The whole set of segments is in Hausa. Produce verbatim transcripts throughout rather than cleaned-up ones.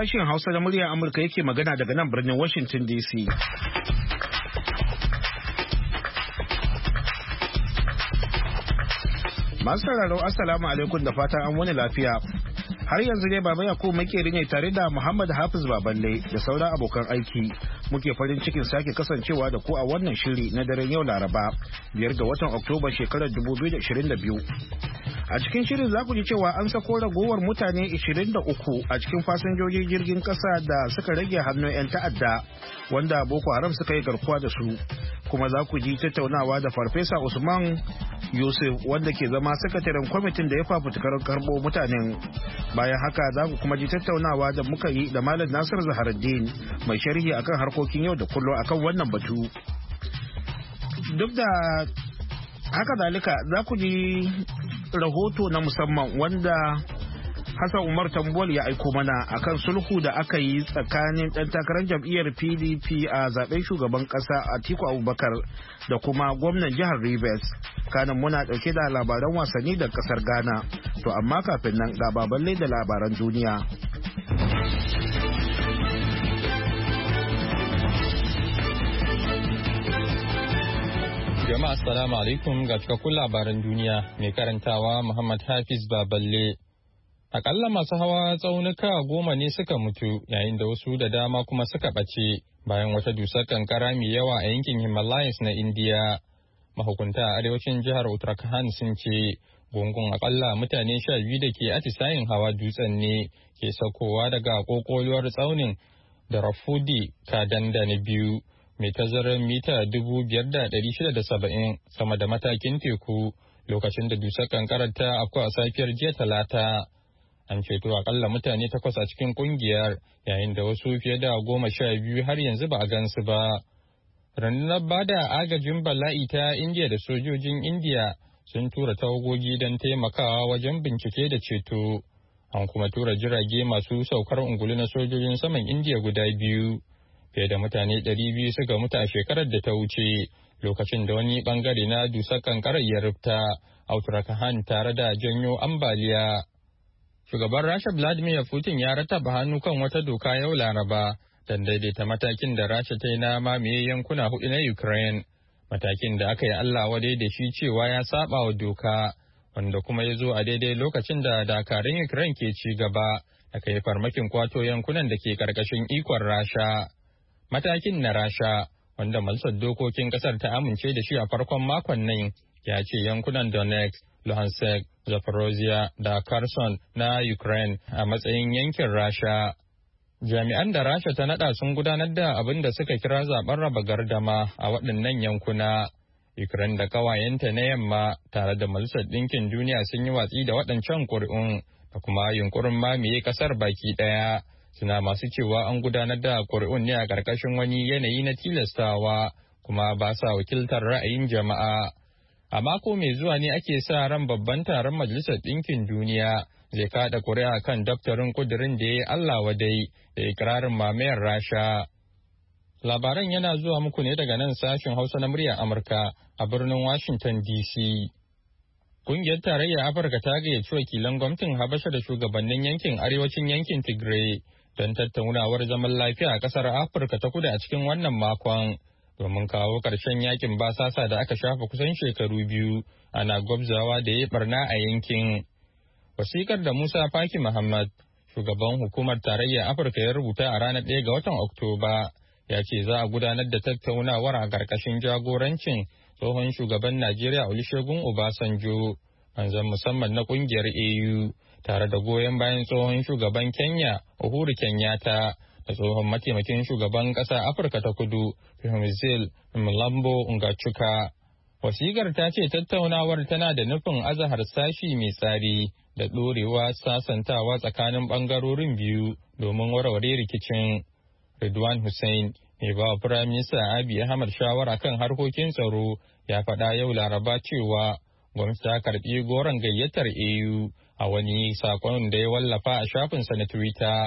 Sashen Hausa na muryar Amurka yake magana daga nan birnin Washington D C. Masu sauraro Assalamu alaikum da fatan an wani lafiya. Har yanzu ne Baba Yakubu makeri ne tare da Muhammad Hafiz Baballe da sauran abokan aiki. Muke farin cikin sake kasancewa da ku a wannan shiri na daren yau Laraba, biyar ga watan Oktoba shekarar dubu biyu da ashirin da biyu. A cikin shirin za ku ji cewa an sako ragowar mutane ashirin da uku a cikin fasinjojin jirgin kasa da suka rage hannun 'yan ta'adda wanda Boko Haram suka yi garkuwa da su. Kuma za ku ji tattaunawa da Farfesa Usman Yusuf wanda ke zama sakataren kwamitin da ya fafutukar karbo mutanen. Bayan haka za ku kuma ji tattaunawa da muka yi da Malam Nasir Zaharuddin mai sharhi akan harkokin yau da kullum akan wannan batu. Duk da haka zalika za ku ji rahoto na musamman wanda Hassan Umar Tambol ya aiko mana akan sulhu da aka yi tsakanin ɗan takarar jam'iyyar P D P a zaben shugaban ƙasa Atiku Abubakar da kuma gwamnan jihar Rivers. Kanan muna ɗauke da labaran wasanni da ƙasar Ghana. To amma kafin nan ga baballe da labaran duniya. Jama'a assalamu alaikum ga cikakkun labaran duniya mai karantawa Muhammad Hafiz Baballe. Akalla masu hawa tsaunuka goma ne suka mutu yayin da wasu da dama kuma suka ɓace bayan wata dusar kankara mai yawa a yankin Himalayas na Indiya. Mahukunta a arewacin jihar Uttarakhand sun ce gungun akalla mutane sha biyu da ke atisayin hawa dutsen ne ke saukowa daga kokoluwar tsaunin da Rafudi Kadanda na biyu mai tazarar mita dubu biyar da ɗari shida da saba'in sama da matakin teku lokacin da dusar kankarar ta afku a safiyar jiya talata. An ceto akalla mutane takwas a cikin kungiyar yayin da wasu fiye da goma sha biyu har yanzu ba a gansu ba. Rundunar bada agajin bala'i ta Indiya da sojojin Indiya sun tura tawagogi don taimakawa wajen bincike da ceto. An kuma tura jirage masu saukar ungulu na sojojin saman Indiya guda biyu. Fiye da mutane ɗari biyu suka mutu a shekarar da ta wuce lokacin da wani bangare na dusar kankarar ya rufta a Uttarakhand tare da janyo ambaliya. Shugaban Rasha Vladimir Putin ya rataba hannu kan wata doka yau Laraba don daidaita matakin da Rasha ta yi na mamaye yankuna hudu na Ukraine. Matakin da aka yi Allah wadai da shi cewa ya saba wa doka, wanda kuma ya zo a daidai lokacin da dakarun Ukraine ke ci gaba da kai farmakin kwato yankunan da ke karkashin ikon Rasha. Matakin na Rasha, wanda Majalisar Dokokin Kasar ta amince da shi a farkon makon nan, ya ce yankunan Donetsk, Luhansk, Zaporozhye da Kherson na Ukraine a matsayin yankin Rasha. Jami'an da Rasha ta nada sun gudanar da abin da suka kira zaben raba gardama a waɗannan yankuna. Ukraine da ƙawayenta na yamma tare da Majalisar Ɗinkin Duniya sun yi watsi da waɗancan ƙuri'un da kuma yunkurin mamaye ƙasar baki ɗaya. Suna masu cewa an gudanar da ƙuri'un ne a ƙarƙashin wani yanayi na tilastawa kuma ba sa wakiltar ra'ayin jama'a. A mako mai zuwa ne ake sa ran babban taron Majalisar Ɗinkin Duniya zai kada ƙuri'a kan daftarin ƙudurin da ya yi Allah wadai da ikirarin mamayar Rasha. Labaran yana zuwa muku ne daga nan sashen Hausa na muryar Amurka a birnin Washington D C. Ƙungiyar Tarayyar Afirka ta gayyaci wakilan gwamnatin Habasha da shugabannin yankin arewacin yankin Tigray don tattaunawar zaman lafiya a ƙasar Afirka ta kudu a cikin wannan makon. Domin kawo ƙarshen yakin basasa da aka shafa kusan shekaru biyu ana gwabzawa da ya barna a yankin. Wasikar da Musa Faki Muhammad, shugaban hukumar tarayyar Afirka ya rubuta a ranar ɗaya ga watan Oktoba, ya ce za a gudanar da tattaunawar a ƙarƙashin jagorancin tsohon shugaban Najeriya Olusegun Obasanjo, manzon musamman na ƙungiyar A U, tare da goyon bayan tsohon shugaban Kenya Uhuru Kenyatta da tsohon mataimakin shugaban ƙasa Afirka ta Kudu, Fihimzil Mlambo Ngachuka. Wasiƙar ta ce tattaunawar tana da nufin aza harsashi mai tsari da ɗorewa sasantawa tsakanin ɓangarorin biyu domin warware rikicin. Ridwan Hussein, mai ba Firayim Minista Abiy Ahmed shawara kan harkokin tsaro, ya faɗa yau Laraba cewa gwamnati ta karɓi goron gayyatar A U a wani saƙon da ya wallafa a shafinsa na Twitter.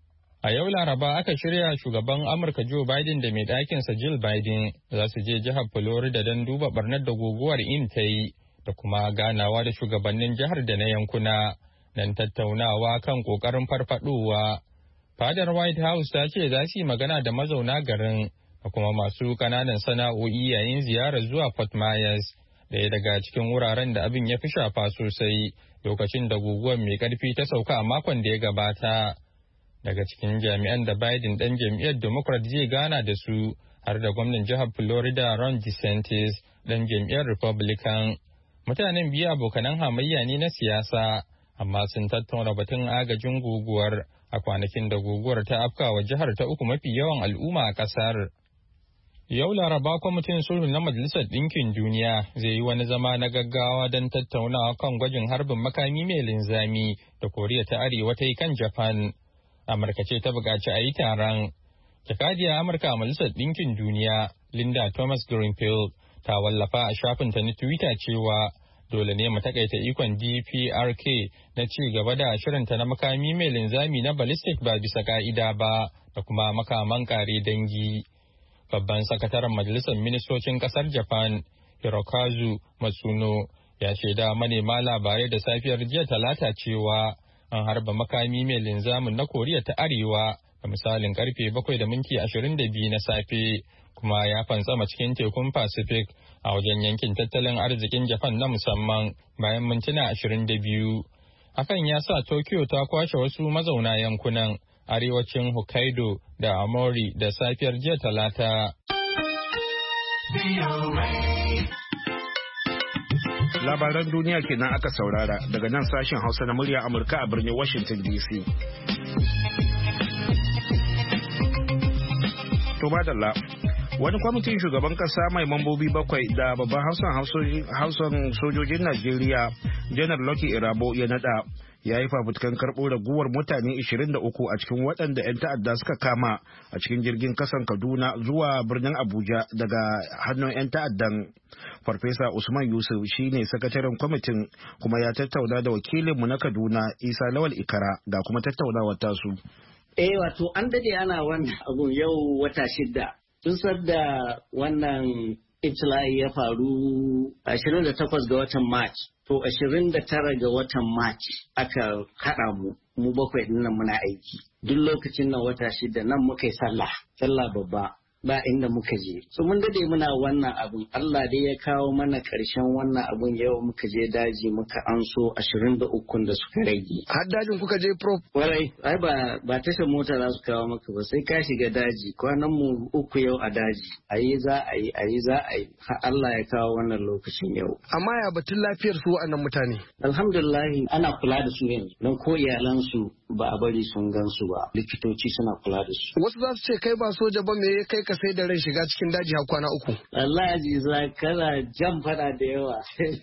A yau Laraba aka shirya shugaban Amurka Joe Biden da mai ɗakinsa Jill Biden za su je jihar Florida don duba barnar da guguwar In ta yi da kuma ganawa da shugabannin jihar da na yankuna don tattaunawa kan ƙoƙarin farfaɗowa. Fadar White House ta ce za su yi magana da mazauna garin da kuma masu ƙananan sana'o'i yayin ziyarar zuwa Fort Myers, ɗaya daga cikin wuraren da abin ya fi shafa sosai lokacin da guguwar mai ƙarfi ta sauka a makon da ya gabata. Daga cikin jami'an da Biden ɗan jam'iyyar Democrat zai gana da su har da gwamnan jihar Florida Ron DeSantis ɗan jam'iyyar Republican. Mutanen biyu abokanan hamayya ne na siyasa, amma sun tattauna batun agajin guguwar a kwanakin da guguwar ta afkawa jihar ta uku mafi yawan al'umma a ƙasar. Yau Laraba kwamitin sulhu na Majalisar Ɗinkin Duniya zai yi wani zama na gaggawa don tattaunawa kan gwajin harbin makami mai linzami da Koriya ta Arewa ta yi kan Japan. Amurka ce ta buƙaci a yi taron. Jakadiyar Amurka a Majalisar Ɗinkin Duniya, Linda Thomas Greenfield, ta wallafa a shafinta na Twitter cewa dole ne mu takaita ikon D P R K na ci gaba da shirinta na makami mai linzami na ballistic ba bisa ka'ida ba da kuma makaman kare dangi. Babban sakataren Majalisar Ministocin Kasar Japan, Hirokazu Matsuno, ya shaida manema labarai da safiyar jiya Talata cewa an harba makami mai linzamin na Koriya ta Arewa da misalin karfe bakwai da minti ashirin da biyu na safe, kuma ya fantsama cikin tekun Pacific a wajen yankin tattalin arzikin Japan na musamman bayan mintuna ashirin da biyu. Hakan ya sa Tokyo ta kwashe wasu mazauna yankunan arewacin Hokkaido da Amori da safiyar jiya Talata. Labaran duniya kenan aka saurara daga nan sashen Hausa na murya Amurka a birnin Washington D C. To madalla, wani kwamitin shugaban kasa mai mambobi bakwai da babban hausan sojojin Najeriya Janar Lucky Irabo ya nada ya yi fafutukan karɓo raguwar mutane ishirin da uku a cikin waɗanda 'yan ta'adda suka kama a cikin jirgin kasan Kaduna zuwa birnin Abuja daga hannun 'yan ta'addan. Farfesa Usman Yusuf shine sakataren kwamitin kuma ya tattauna da wakilinmu na Kaduna Isa Lawal Ikara ga kuma tattaunawar tasu. Eh wato an dade ana wannan abun yau wata shida. Tun da wannan itila'i ya faru ashirin da takwas ga watan March. To ashirin da tara ga watan March aka haɗa mu, mu bakwai ɗin nan muna aiki. Duk lokacin nan wata shida nan muka yi sallah, sallah babba. Ba inda muka je. So mun dade muna wannan abun. Allah dai ya kawo mana ƙarshen wannan abun yau muka je daji muka anso ashirin da ukun da suka rage. Har dajin kuka je Prof? Warai, ai ba ba tashar mota za su kawo maka ba sai ka shiga daji. Kwanan mu uku yau a daji. Ayi za a yi, ayi za a yi. Har Allah ya kawo wannan lokacin yau. Amma ya batun lafiyar su waɗannan mutane? Alhamdulillah ana kula da su yanzu. Don ko iyalansu ba a bari sun gan su ba. Likitoci suna kula da su. Wasu za su ce kai ba soja ba me ya kai ka sai da rai shiga cikin daji har kwana uku. Allah ji za kana jan fada da yawa.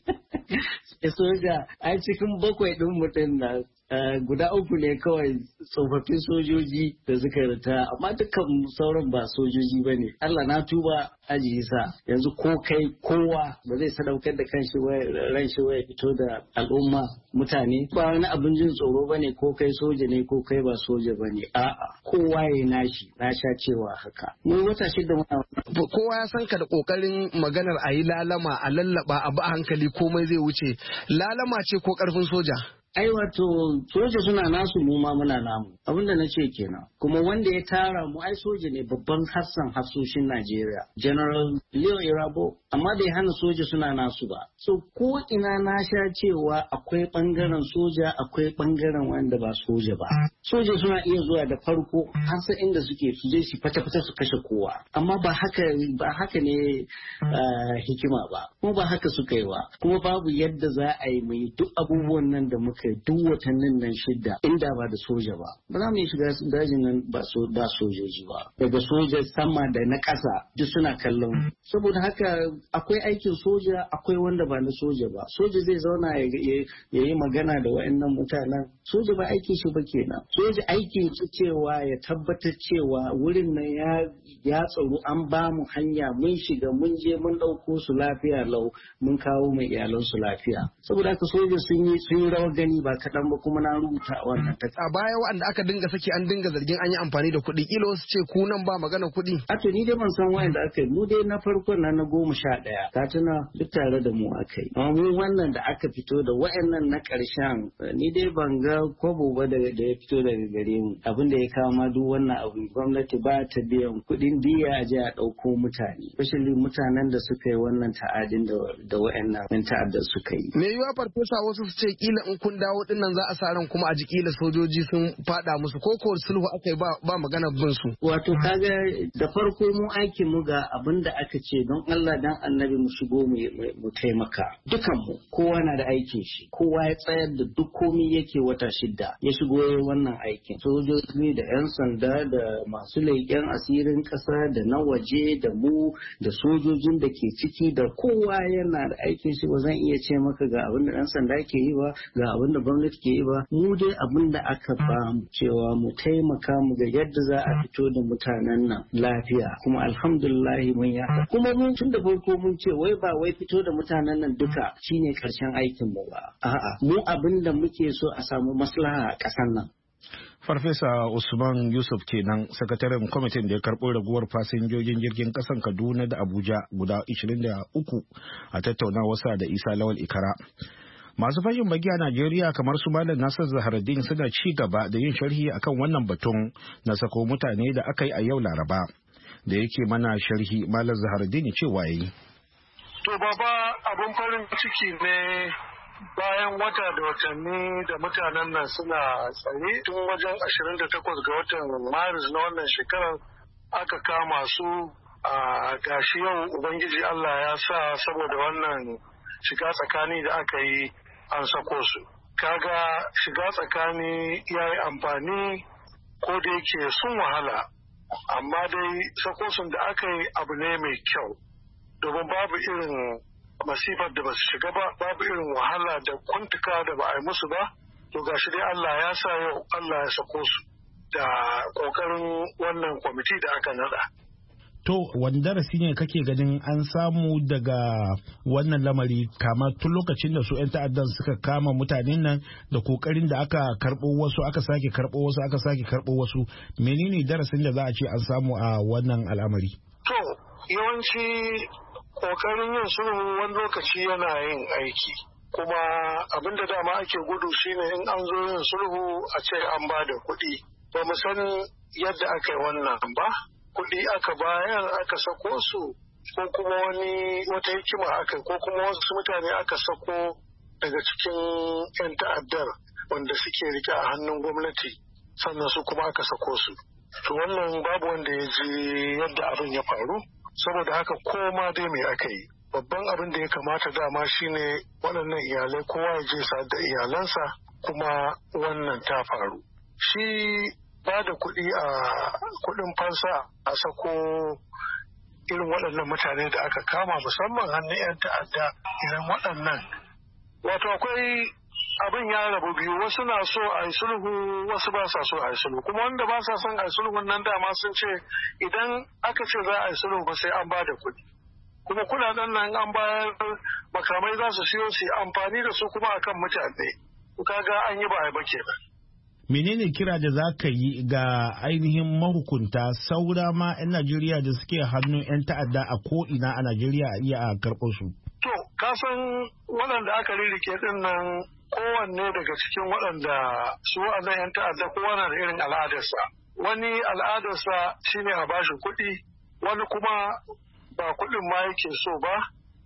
Soja ai cikin bakwai ɗin mutum na guda uku ne kawai tsofaffin sojoji da suka rita amma dukkan sauran ba sojoji ba ne. Allah na tuba aji sa yanzu ko kai kowa ba zai sadaukar da kanshi ran shi waya fito da al'umma mutane ba wani abin jin tsoro ba ne ko kai soja ne ko kai ba soja ba ne a'a kowa ya nashi na sha cewa haka mu wata shida muna kowa ya san ka da kokarin maganar a yi lalama a lallaba a ba hankali komai zai wuce lalama ce ko karfin soja. Ai wato soja suna nasu mu ma muna namu abinda na ce kenan kuma wanda ya tara mu ai soja ne babban hassan hafsoshin Najeriya General Leo Irabo amma bai hana soja suna nasu ba so ko ina na sha cewa akwai bangaren soja akwai bangaren wanda ba soja ba soja suna iya zuwa da farko har sai inda suke su je su fata fata su kashe kowa amma ba haka ba haka ne hikima ba kuma ba haka suka yi ba kuma babu yadda za a yi mai duk abubuwan nan da muka duk watannin nan shida inda ba da soja ba ba za mu yi shiga dajin nan ba sojoji ba daga soja sama da na ƙasa duk suna kallon saboda haka akwai aikin soja akwai wanda ba na soja ba soja zai zauna ya yi magana da waɗannan mutanen soja ba aikin shi ba kenan soja aikin shi cewa ya tabbatar cewa wurin nan ya ya tsaro an ba mu hanya mun shiga mun je mun ɗauko su lafiya lau mun kawo mai iyalansu lafiya saboda haka soja sun yi sun yi rawar gani sani ba kaɗan ba kuma na rubuta wannan. A baya waɗanda aka dinga saki an dinga zargin an yi amfani da kuɗi kila wasu ce ku nan ba magana kuɗi. A to ni dai ban san wayanda aka yi mu dai na farkon na na goma sha ɗaya ka tuna duk tare da mu aka yi. Amma mu wannan da aka fito da wayannan na ƙarshen ni dai ban ga kwabo ba da ya fito daga gare mu abin da ya kawo ma duk wannan abu gwamnati ba ta biyan kuɗin diya a je a ɗauko mutane especially mutanen da suka yi wannan ta'adin da da wayannan yan ta'adda suka yi. Me yiwa farfesa wasu su ce kila in kun dawo dinnan za a sa ran kuma a ji kila sojoji sun fada musu ko ko sulhu aka yi ba ba magana bin su. Wato kaga da farko mu aikin mu ga abin da aka ce don Allah dan annabi mu shigo mu taimaka dukan mu kowa na da aikin shi kowa ya tsayar da duk komai yake wata shida ya shigo wannan aikin sojoji da yan sanda da masu leƙen asirin ƙasa da na waje da mu da sojojin da ke ciki da kowa yana da aikin shi ba zan iya ce maka ga abin da ɗan sanda ke yi ba ga abin da gwamnati ke yi ba mu dai abin da aka ba mu cewa mu taimaka mu ga yadda za a fito da mutanen nan lafiya kuma alhamdulillah mun ya kuma mun tun da farko mun ce wai ba wai fito da mutanen nan duka shine karshen aikin mu ba a'a mu abin da muke so a samu maslaha a ƙasar nan. Farfesa Usman Yusuf kenan sakataren kwamitin da ya karɓo raguwar fasinjojin jirgin ƙasan Kaduna da Abuja guda ishirin da uku a tattaunawarsa da Isa Lawal Ikara. Masu fashin baki a Najeriya kamar su Malam Nasir Zaharaddin suna ci gaba da yin sharhi akan wannan batun na sako mutane da aka yi a yau Laraba. Da yake mana sharhi Malam Zaharaddin cewa yi. To baba abun farin ciki ne bayan wata da watanni da mutanen nan suna tsare tun wajen ashirin da takwas ga watan Maris na wannan shekarar aka kama su a gashi yau Ubangiji Allah ya sa saboda wannan shiga tsakani da aka yi an sako su. Kaga shiga tsakani ya yi amfani ko da yake sun wahala amma dai sako sun da aka yi abu ne mai kyau domin babu irin masifar da ba su shiga ba babu irin wahala da kuntuka da ba a yi musu ba to gashi dai Allah ya sa yau Allah ya sako su da kokarin wannan kwamiti da aka nada. To wani darasi ne kake ganin an samu daga wannan lamari kama tun lokacin da su 'yan ta'addan suka kama mutanen nan da kokarin da aka karɓo wasu aka sake karɓo wasu aka sake karɓo wasu menene darasin da za a ce an samu a wannan al'amari? To yawanci kokarin yin sulhu wani lokaci yana yin aiki kuma abin da dama ake gudu shine in an zo yin sulhu a ce an ba da kuɗi ba mu san yadda aka yi wannan ba kuɗi aka bayar aka sako su ko kuma wani wata hikima aka ko kuma wasu mutane aka sako daga cikin 'yan ta'addar wanda suke rike a hannun gwamnati sannan su kuma aka sako su to wannan babu wanda ya ji yadda abin ya faru saboda haka koma dai mai aka yi babban abin da ya kamata dama shine waɗannan iyalai kowa ya je sa da iyalansa kuma wannan ta faru shi ba da kuɗi a kuɗin fansa a sako irin waɗannan mutane da aka kama musamman hannun 'yan ta'adda irin waɗannan wato akwai abin ya rabu biyu wasu na so a yi sulhu wasu ba sa so a yi sulhu kuma wanda ba sa son a yi sulhun nan dama sun ce idan aka ce za a yi sulhu ba sai an ba da kuɗi kuma kuɗaɗen nan an bayar makamai za su siyo su amfani da su kuma akan mutane kaga an yi ba a yi ba kenan. Menene kira da za ka yi ga ainihin mahukunta saura ma 'yan Najeriya da suke hannun 'yan ta'adda a ko'ina a Najeriya a iya a karɓo su? To, kasan waɗanda aka ririke ɗin nan kowanne daga cikin waɗanda su waɗannan 'yan ta'adda kowa na da irin al'adarsa. Wani al'adarsa shine a bashi kuɗi, wani kuma ba kuɗin ma yake so ba,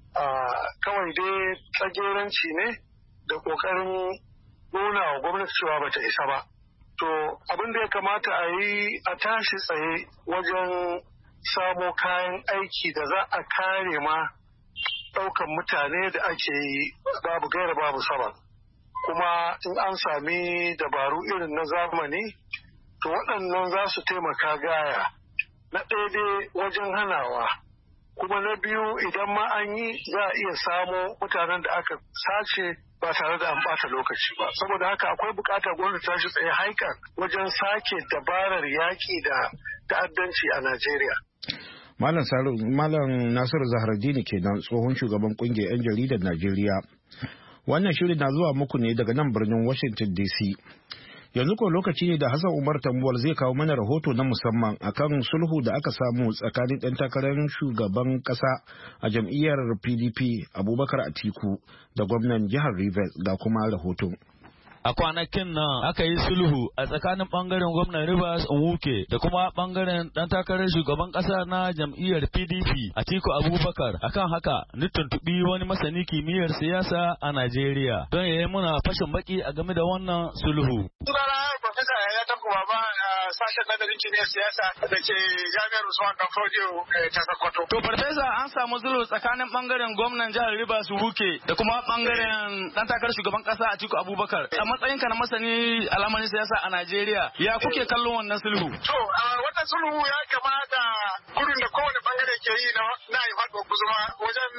kawai dai tsageranci ne da ƙoƙarin nuna wa gwamnati cewa bata isa ba. To abin da ya kamata a yi a tashi tsaye wajen samo kayan aiki da za a kare ma ɗaukan mutane da ake yi babu gaira babu sama. Kuma in an sami dabaru irin na zamani, to waɗannan za su taimaka gaya na ɗaya dai wajen hanawa. Kuma na biyu idan ma an yi za a iya samo mutanen da aka sace ba tare da an bata lokaci ba saboda haka akwai bukatar gwamnati ta shi tsaye haikan wajen sake dabarar yaƙi da ta'addanci a Najeriya. Malam Malam Nasiru Zaharaddini kenan tsohon shugaban kungiyar 'yan jaridar Najeriya. Wannan shirin na zuwa muku ne daga nan birnin Washington D C. Yanzu ko lokaci ne da Hassan Umar Tambuwal zai kawo mana rahoto na musamman akan sulhu da aka samu tsakanin ɗan takarar shugaban ƙasa a jam'iyyar P D P Abubakar Atiku da gwamnan jihar Rivers ga kuma rahoton. A kwanakin nan aka yi sulhu a tsakanin bangaren gwamnan Rivers Nwuke da kuma bangaren dan takarar shugaban kasa na jam'iyyar P D P Atiku Abubakar. Akan haka ni tuntubi wani masani kimiyyar siyasa a Najeriya don ya yi muna fashin baki a game da wannan sulhu. Profesa ya tanku baba sashen nazarin kimiyyar siyasa da ke jami'ar Usman Dan Fodio ta Sokoto. To Farfesa, an samu sulhu tsakanin bangaren gwamnan jihar Rivers Nwuke da kuma bangaren dan takarar shugaban kasa Atiku Abubakar. A matsayinka na masani al'amarin siyasa a Najeriya, ya kuke kallon wannan sulhu? To wannan sulhu ya kamata gudun da kowane bangare ke yi na yi faɗo guzuma wajen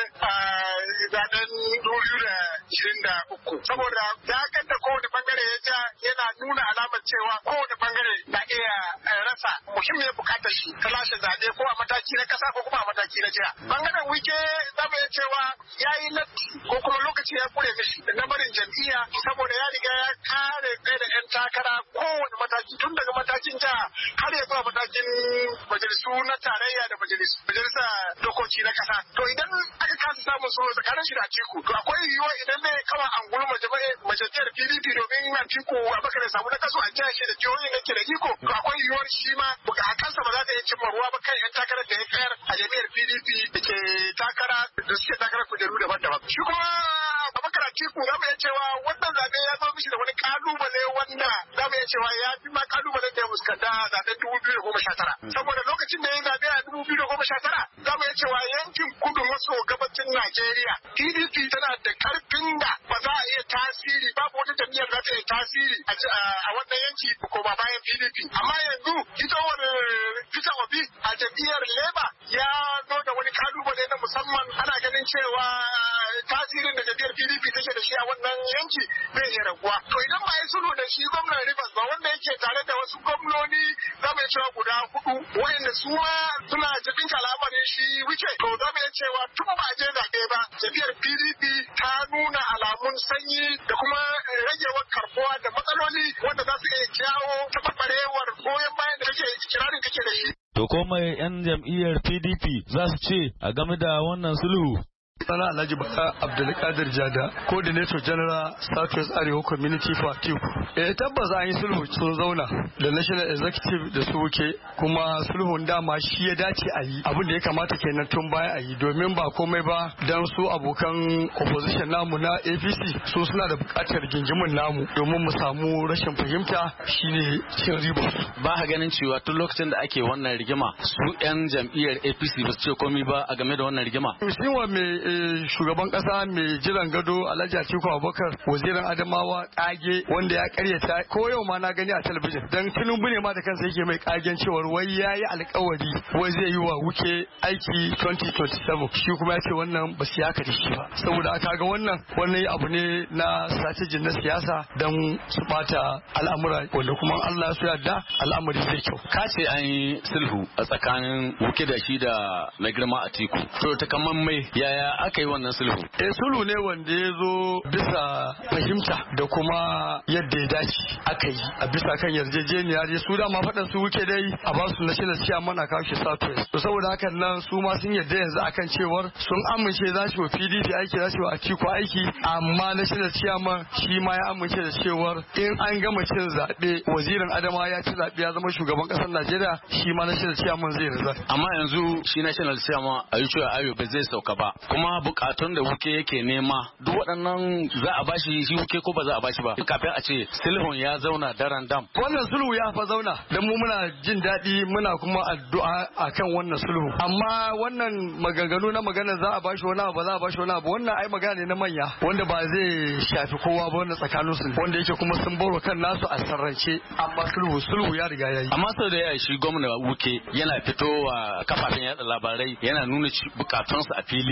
zaben dubu biyu da ishirin da uku. Saboda ya da kowane bangare ya ja yana nuna alamar cewa kowane bangare na iya rasa muhimmiyar bukatar shi ta lashe zaɓe ko a mataki na kasa ko kuma a mataki na jiha. Bangaren wike za mu iya cewa ya yi latti ko kuma lokaci ya kure mishi na barin jam'iyya saboda ya riga ya kare ɗaya da 'yan takara kowane mataki tun daga matakin jiha har ya zuwa matakin majalisu na tarayya da majalisa dokoki na kasa. To idan aka kasa samun sulhu tsakanin shi da Atiku, to akwai yiwuwa idan zai kama angulu majalisar P D P domin Atiku Abubakar ya samu na kaso a jiha shi da jihohin da ke da iko, to akwai yiwuwar shi ma a kansa ba za ta iya cimma ruwa ba kan 'yan takarar da ya kayar a jami'ar P D P da ke takara da suke takarar kujeru daban-daban. Shi kuma Abubakar Atiku za mu iya cewa wannan zaɓe ya zo mishi da wani kalubale wanda za mu iya cewa ya fi ma kalubalen da ya fuskanta a zaɓen dubu biyu da goma sha tara. Saboda lokacin da ya zaɓe a dubu biyu da goma sha tara za mu iya cewa yankin kudu maso gabacin Najeriya P D P tana da karfin da ba za a iya tasiri babu wata jam'iyyar za ta iya tasiri a wannan yanki ko ba bayan P D P. Amma yanzu fitowar Peter Obi a jam'iyyar Labour ya zo da wani kalubale na musamman. Ana ganin cewa tasirin da jam'iyyar P D P take da shi a wannan yanki bai iya raguwa. To idan ba a yi sulhu da shi gwamnan Rivers ba wanda yake tare da wasu gwamnoni za mu iya cewa guda hudu wayanda su ma suna jibin al'amarin shi wuce, to za mu iya cewa tun ba a je zaɓe ba jam'iyyar P D P ta nuna alamun sanyi da kuma ragewar karbuwa da matsaloli wanda za su iya jawo taɓarɓarewar goyon bayan da kake kirarin kake da shi. To komai 'yan jam'iyyar P D P za su ce a game da wannan sulhu? Sana Alhaji Bala Abdulkadir Jada, Coordinator General Southwest Arewa Community for Atiku. Eh tabbas an yi sulhu sun zauna da National Executive da su wuke, kuma sulhun dama shi ya dace a yi. Abin da ya kamata kenan tun baya a yi, domin ba komai ba dan su abokan opposition namu na A P C su suna da bukatar gingimin namu domin mu samu rashin fahimta shine cin riba. Ba ka ganin cewa tun lokacin da ake wannan rigima su 'yan jam'iyyar A P C ba su ce komai ba a game da wannan rigima? Shi wa mai shugaban kasa mai jiran gado Alhaji Atiku Abubakar wazirin Adamawa kage wanda ya karyata ko yau ma na gani a talabijin dan Tinubu ne ma da kansa yake mai kagen cewar wai yayi alkawari wai zai yi wa wuke aiki twenty twenty-seven, shi kuma ya ce wannan ba su yaka da shi ba. Saboda aka ga wannan wannan abu ne na strategy na siyasa dan su bata al'amura wanda kuma Allah ya yarda al'amari zai kyau. Ka ce an yi sulhu a tsakanin wuke da shi da mai girma Atiku, to ta kaman mai yaya aka yi wannan sulhu? Eh sulhu ne wanda ya zo bisa fahimta da kuma yadda ya dace aka yi a bisa kan yarjejeniya dai su dama faɗan su wuke dai a ba su national chairman a kawo shi Southwest. To saboda hakan nan su ma sun yarda yanzu akan cewar sun amince za su wa P D P aiki za su wa Atiku aiki, amma national chairman shi ma ya amince da cewar in an gama cin zaɓe wazirin Adama ya ci zaɓe ya zama shugaban ƙasar Najeriya, shi ma national chairman zai rizal. Amma yanzu shi national chairman Ayuba Ayo ba zai sauka ba, kuma bukatun da wuke yake nema duk waɗannan za a bashi shi wuke ko ba za a bashi ba kafin a ce sulhun ya zauna daren dam. Wannan sulhu ya fa zauna dan mu muna jin daɗi muna kuma addu'a akan wannan sulhu, amma wannan maganganu na magana za a bashi wani abu ba za a bashi wani abu wannan ai magana ne na manya wanda ba zai shafi kowa ba wannan tsakanin su wanda yake kuma sun baro kan nasu a sarrance, amma sulhu sulhu ya riga yayi. Amma sau da yayi shi gwamna wuke yana fitowa kafafen yada labarai yana nuna bukatunsa a fili cewa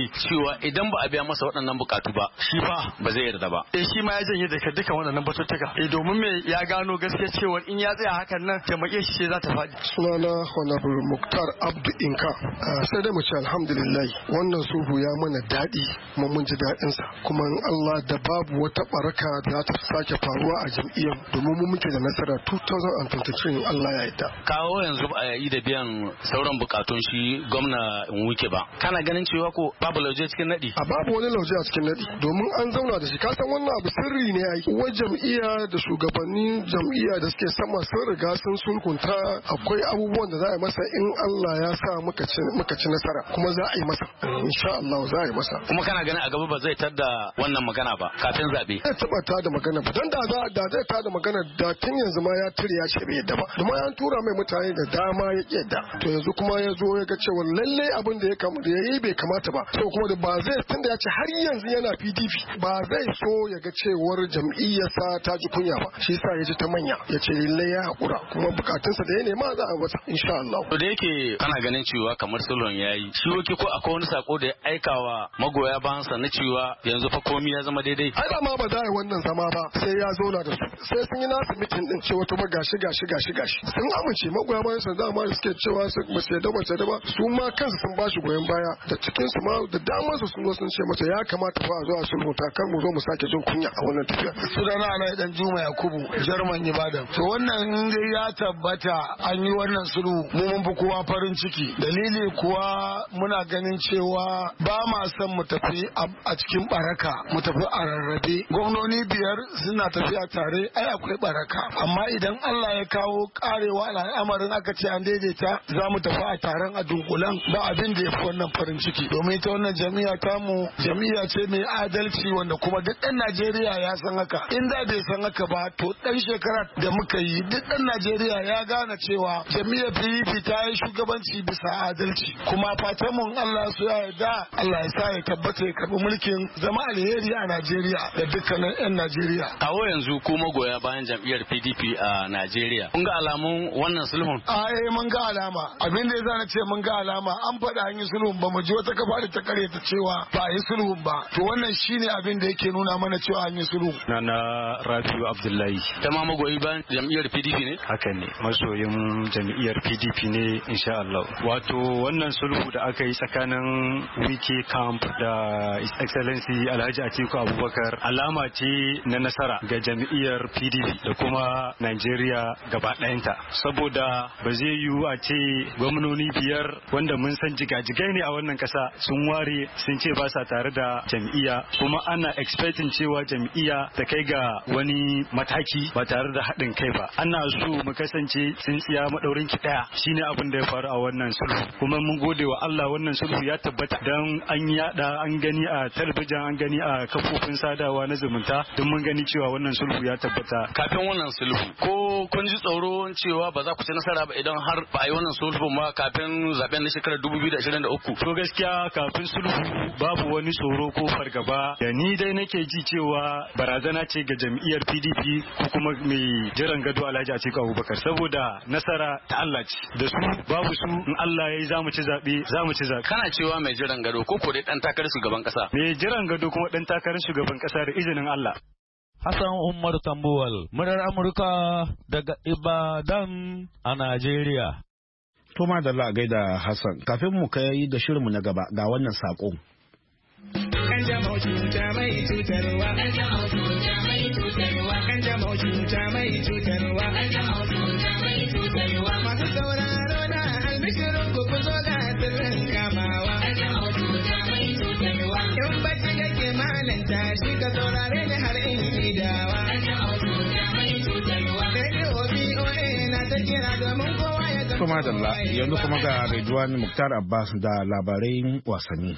cewa idan ba a biya masa waɗannan bukatu ba shi fa ba zai yarda ba. Eh shi ma ya janye daga dukkan waɗannan batuttuka. Eh domin me ya gano gaskiya cewa in ya tsaya hakan nan jama'iyyar shi ce za ta faɗi. Sunana Honorable Muktar Abdu Inka. Sai da mu ce alhamdulillah wannan sulhu ya mana daɗi kuma mun ji daɗin sa kuma in Allah da babu wata baraka da za ta sake faruwa a jam'iyyar domin mu muke da nasara two thousand twenty-three in Allah ya yarda. Kawo yanzu ba a yi da biyan sauran bukatun shi gwamna Nwuke ba. Kana ganin cewa ko babu lauje cikin nadi? A babu wani lauje a cikin nadi domin an zauna da shi ka san wannan abu sirri ne ai. Uwar jam'iyya da shugabannin jam'iyya da suke sama sun riga sun sulhunta akwai abubuwan da za a yi masa in Allah ya sa muka ci muka ci nasara kuma za a yi masa insha Allah za a yi masa. Kuma kana ganin a gaba ba zai tada wannan magana ba kafin zabe? Zai taba tada magana ba dan da za da zai tada magana da tun yanzu ma ya tire ya ce bai yadda ba. Kuma an tura mai mutane da dama ya yadda. To yanzu kuma ya zo ya ga cewa lalle abin da ya kama da yayi bai kamata ba. To kuma da ba zai tunda ya ce har yanzu yana P D P ba zai so ya ga cewar jam'iyyarsa ta ji kunya ba. Shi yasa ya ji ta manya ya ce lalle ya hakura kuma bukatunsa da ya nema za a masa insha Allah. To da yake kana ganin cewa kamar sulhun yayi shi woke ko akwai wani sako da ya aikawa magoya bayansa na cewa yanzu fa komai ya zama daidai. Ai ba ma ba za a yi wannan zama ba sai ya zauna da su sai sun yi nasu mitin din cewa to ba gashi gashi gashi gashi sun amince magoya bayan sa da ma suke cewa su ba sai da ba sai da ba su ma kansu sun bashi goyon baya da cikin su ma da damar su sun zo sun ce masa ya kamata fa a zo a sulhunta kan mu zo mu sake jin kunya a wannan tafiya. Sunana Alai Dan Juma Yakubu Jarman Ibadan. To wannan in dai ya tabbata an yi wannan sulhu mu mun fi kowa farin ciki dalili kuwa muna ganin cewa ba ma son mu tafi a cikin baraka mu tafi a rarrabe gwamnoni biyar suna tafiya tare ai akwai baraka amma idan Allah ya kawo karewa al'amarin aka ce an daidaita za mu tafi a taron a dunkulan ba abin da ya fi wannan farin ciki domin ita wannan jami'a tamu jami'a ce mai adalci wanda kuma duk ɗan Najeriya ya san haka in da bai san haka ba to ɗan shekara da muka yi duk ɗan Najeriya ya gane cewa jami'ar P D P ta yi shugabanci bisa adalci kuma fatan mun Allah su ya yarda Allah ya sa ya tabbata ya karbi mulkin zama alheri a Najeriya da dukkanin 'yan Najeriya. Kawo yanzu ko magoya bayan jam'iyyar P D P a Najeriya kun ga alamun wannan sulhun? A eh mun ga alama abin da ya zana ce mun ga alama an faɗa an yi sulhun ba mu ji wata kafa da ta kare ta cewa ba a yi sulhun ba to wannan shine abin da yake nuna mana cewa an yi sulhu. Na na Rabiu Abdullahi. Ta ma magoyi bayan jam'iyyar P D P ne? Haka ne masoyin jam'iyyar P D P ne insha Allah. Wato wannan sulhu da aka yi tsakanin Wike Camp da His Excellency Alhaji Atiku Abubakar alama ce na nasara ga jam'iyyar P D P da kuma Najeriya gaba ɗayanta. Saboda ba zai yiwu a ce gwamnoni biyar wanda mun san jigajigai ne a wannan ƙasa sun ware sun ce ba sa tare da jam'iyya kuma ana expecting cewa jam'iyya ta kai ga wani mataki ba tare da haɗin kai ba. Ana so mu kasance tsintsiya maɗaurin ki ɗaya shine abin da ya faru a wannan sulhu kuma mun gode wa Allah wannan sulhu ya tabbata dan an yada an gani a talabijin an gani a kafofin sadarwa na zumunta don mun gani cewa wannan sulhu ya tabbata. Kafin wannan sulhu ko kun ji tsoro cewa ba za ku ci nasara ba idan har ba a yi wannan sulhu ba kafin zaben na shekarar dubu biyu da ashirin da uku? To gaskiya kafin sulhu babu wani tsoro ko fargaba da ni dai nake ji cewa barazana ce ga jam'iyyar P D P ko kuma mai jiran gado Alhaji Atiku Abubakar saboda nasara ta Allah ce da su babu su in Allah ya yi za mu ci zaɓe za mu ci zaɓe. Kana cewa mai jiran gado ko ko dai dan takarar shugaban kasa? Mai jiran gado kuma dan takarar shugaban kasa da izinin Allah. Hassan Umar Tambuwal, murar Amurka daga Ibadan a Najeriya. To madalla gaida Hassan, kafin mu kai ga shirinmu na gaba ga wannan sako. Kanjamau cuta mai cutarwa. Kanjamau cuta mai cutarwa. Kanjamau cuta mai cutarwa. Kanjamau cuta mai cutarwa. Masu sauraro na albishirin ku ku zo ga sirrin kamawa. Kanjamau cuta mai cutarwa. In bacci kake malanta shi ka saurare ni har in gidawa. Kanjamau cuta mai cutarwa. Radio B O A na ta kira domin kowa ya zama. Kuma da yanzu kuma ga Redwan Muktar Abbas da labarai wasanni.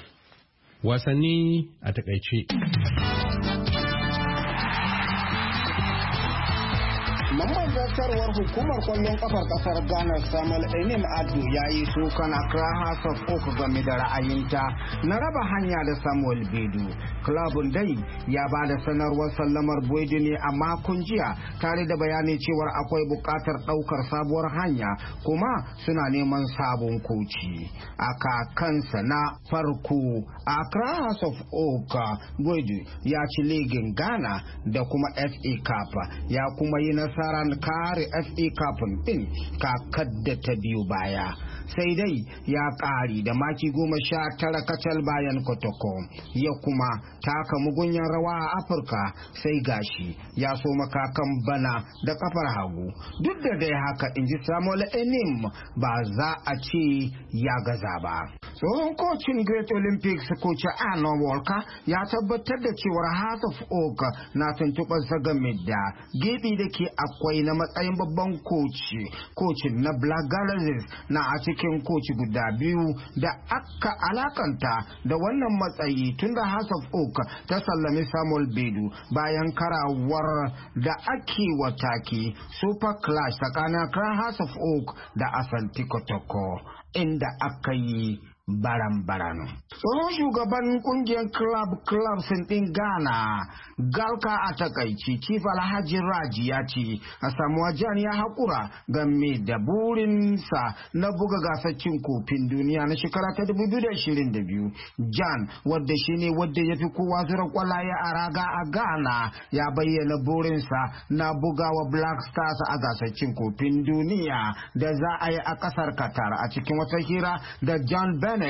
Wasanni a takaice. Mamman Shugaban zartarwar hukumar kwallon kafar kasar Ghana Samuel Enim Addo ya yi sukan Accra House of Oak game da ra'ayinta na raba hanya da Samuel Bedu. Klabun dai ya ba da sanarwar sallamar Bedu ne a makon jiya tare da bayani cewar akwai bukatar daukar sabuwar hanya kuma suna neman sabon koci. A kakansa na farko Accra House of Oak, Bedu ya ci ligin Ghana da kuma F A Cup, ya kuma yi nasarar kare F A Cup din kakar da ta biyu baya. Sai dai ya ƙari da maki goma sha tara kacal bayan Kotoko, ya kuma taka mugunyan rawa a Afirka sai gashi ya so makakan bana da kafar hagu. Duk da dai haka, in ji Samuel Enim, ba za a ce ya gaza ba. Tsohon kocin Great Olympics coach Arnold Walker ya tabbatar da cewar Heart of Oak na tuntuɓar game da gibi da ke akwai na matsayin babban koci. Kocin na Black Galaxies na a cikin koci guda biyu da aka alakanta da wannan matsayi tun da House of Oak ta sallami Samuel Bedu bayan karawar da ake wataki Super Clash tsakanin Accra House of Oak da Asante Kotoko inda aka yi baran-baran. Tsohon shugaban kungiyar club club sun ɗin Ghana, Galka a takaici, Chief Alhaji Raji ya ce a samuwa Jan ya haƙura game da burinsa na buga gasar cin kofin duniya na shekara ta dubu biyu da ashirin da biyu. Jan, wadda shi ne wadda ya fi kowa zura kwallaye a raga a Ghana, ya bayyana burinsa na bugawa Black Stars a gasar cin kofin duniya da za a yi a ƙasar Qatar. A cikin wata hira da John Ben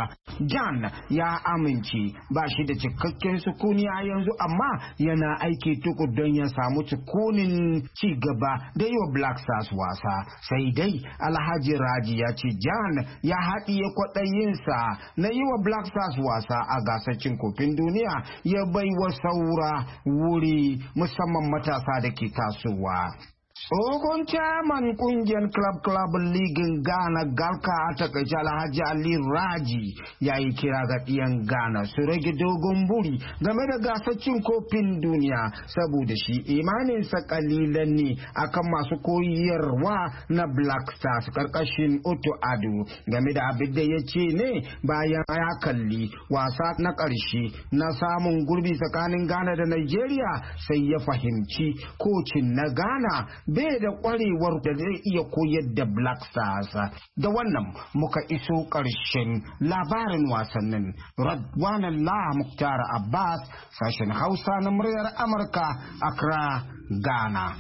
Jan ya amince ba shi da cikakken sukuni a yanzu, amma yana aiki tukur don ya samu sukunin ci gaba da yi wa Black Stars wasa. Sai dai Alhaji Raji ya ce Jan ya haɗiye kwaɗayinsa na yi wa Black Stars wasa a gasar cin kofin duniya, ya bai wa saura wuri musamman matasa da ke tasowa. Tsohon chairman kungiyar club club ligin Ghana Galka a takaice Alhaji Ali Raji ya yi kira ga ɗiyan Ghana su rage dogon buri game da gasar cin kofin duniya saboda shi imaninsa kalilan ne akan masu koyarwa na Black Stars karkashin Otto Addo game da abin da ya ce ne bayan ya kalli wasa na ƙarshe na samun gurbi tsakanin Ghana da Nigeria, sai ya fahimci kocin na Ghana bai da kwarewar da zai iya koyar da Black Stars. Da wannan muka iso ƙarshen labarin wasannin. Radwan Allah Muktar Abbas, sashen Hausa na muryar Amurka, Accra, Ghana.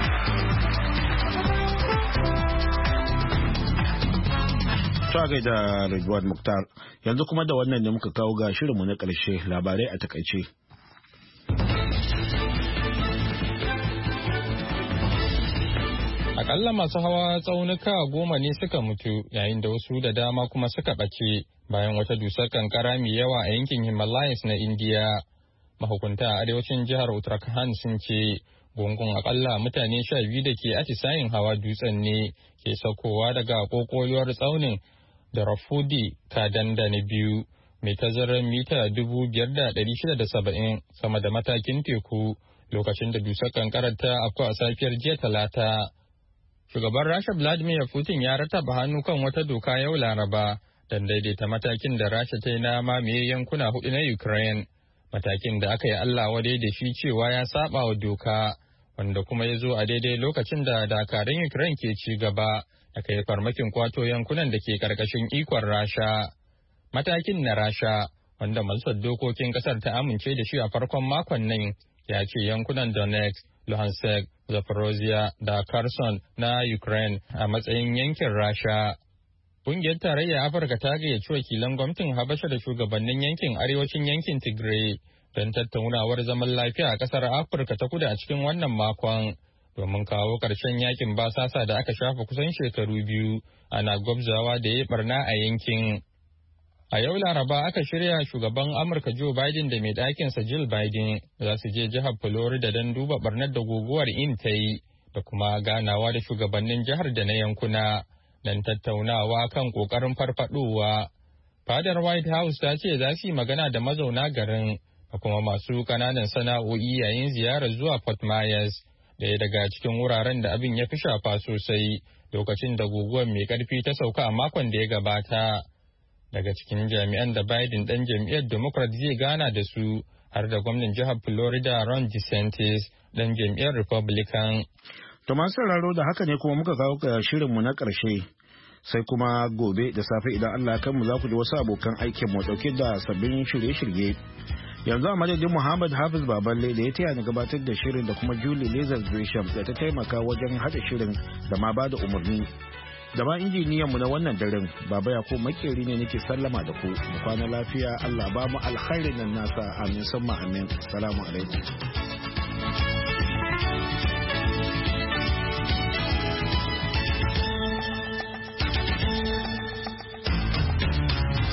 Ta gaida Radwan Muktar. Yanzu kuma da wannan ne muka kawo ga shirinmu na ƙarshe, labarai a takaice. Akalla masu hawa tsaunuka goma ne suka mutu yayin da wasu da dama kuma suka ɓace bayan wata dusar kankara mai yawa a yankin Himalayas na Indiya. Mahukunta a arewacin jihar Uttarakhand sun ce gungun akalla mutane sha biyu da ke atisayin hawa dutsen ne ke saukowa daga kokoluwar tsaunin da Rafudi Kadanda na biyu mai tazarar mita dubu biyar da ɗari shida da saba'in sama da matakin teku lokacin da dusar kankarar ta afku a safiyar jiya Talata. Shugaban Rasha Vladimir Putin ya rataba hannu kan wata doka yau Laraba don daidaita matakin da Rasha ta yi na mamaye yankuna hudu na Ukraine. Matakin da aka yi Allah wadai da shi cewa ya saba wa doka, wanda kuma ya zo a daidai lokacin da dakarun Ukraine ke ci gaba da kai farmakin kwato yankunan da ke karkashin ikon Rasha. Matakin na Rasha, wanda majalisar dokokin kasar ta amince da shi a farkon makon nan, ya ce yankunan Donetsk, Luhansk, Zaporozhye da Kherson na Ukraine a matsayin yankin Rasha. Ƙungiyar Tarayyar Afirka ta gayyaci wakilan gwamnatin Habasha da shugabannin yankin arewacin yankin Tigray don tattaunawar zaman lafiya a ƙasar Afirka ta kudu a cikin wannan makon domin kawo ƙarshen yakin basasa da aka shafa kusan shekaru biyu ana gwabzawa da ya barna a yankin. A yau Laraba aka shirya shugaban Amurka Joe Biden da mai ɗakinsa Jill Biden za su je jihar Florida don duba barnar da guguwar In ta yi da kuma ganawa da shugabannin jihar da na yankuna don tattaunawa kan ƙoƙarin farfaɗowa. Fadar White House ta ce za su yi magana da mazauna garin da kuma masu ƙananan sana'o'i yayin ziyarar zuwa Fort Myers ɗaya daga cikin wuraren da abin ya fi shafa sosai lokacin da guguwar mai ƙarfi ta sauka a makon da ya gabata. Daga cikin jami'an da Biden ɗan jam'iyyar Democrat zai gana da su har da gwamnan jihar Florida Ron DeSantis ɗan jam'iyyar Republican. To masu sauraro da haka ne kuma muka kawo ga shirinmu na ƙarshe. Sai kuma gobe da safe idan Allah ya kanmu za ku ji wasu abokan aikin mu dauke da sabbin shirye-shirye. Yanzu a madadin Muhammad Hafiz Baballe da ya taya ni gabatar da shirin da kuma Julie Lazar Gresham da ta taimaka wajen haɗa shirin da ma ba da umarni. Da ma injiniyanmu na wannan daren Baba Yakubu Makeri ne nake sallama da ku. Mu kwana lafiya, Allah ba mu alkhairin nan nasa, amin summa amin. Assalamu alaikum.